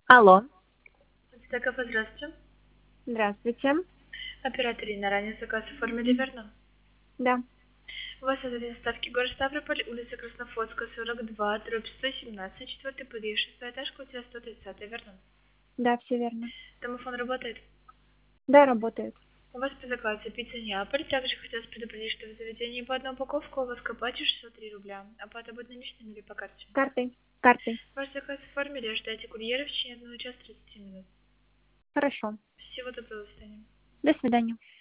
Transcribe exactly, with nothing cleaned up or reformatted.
Алло. Стакова, здравствуйте. Здравствуйте. Оператор Инна, ранее заказ оформили, верно? Да. У вас адрес доставки город Ставрополь, улица Краснофлотская, сорок два, дробь сто семнадцать, четвертый подъезд, шестой этаж, квартира сто тридцать, верно? Да, все верно. Домофон работает? Да, работает. У вас по заказу пицца Неаполь. Также хотелось предупредить, что в заведении по одной упаковке у вас к оплате шестьсот три рубля. Оплата будет наличными или по карте? Картой. Картой. Ваш заказ оформили, ждайте курьера в течение одного часа тридцати минут. Хорошо. Всего доброго, до свидания. До свидания.